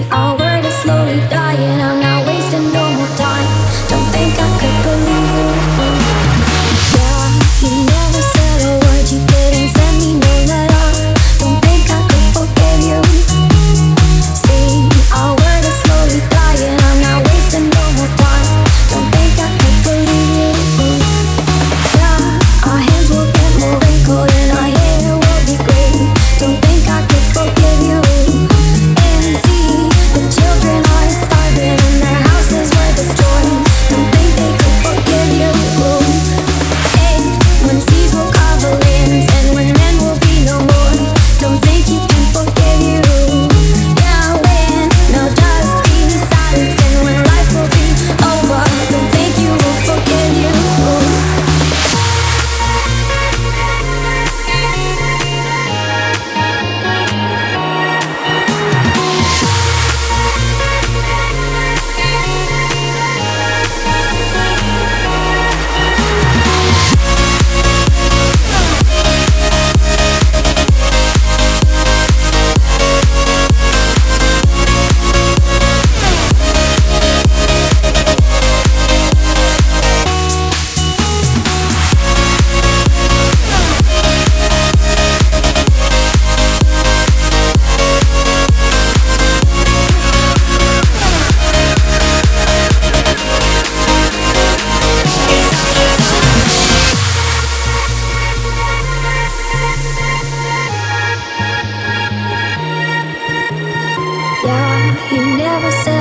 Our world is slowly dying. I'm not wasting no more time. Don't think I could believe you. Yeah, you never said a word. You didn't send me no letter. Don't think I could forgive you. See, our world is slowly dying. I'm not wasting no more time. Don't think I could believe you. Yeah, our hands will get more wrinkled and our hair will be gray. Don't think I could forgive you. And see, the children are starving and their houses were destroyed. Don't think they could forgive you. And when seas will cover lands and when men will be no more. Don't think you can forgive you. Yeah, when there'll just be silence and when life will be over. Don't think you will forgive you. Yeah, you never said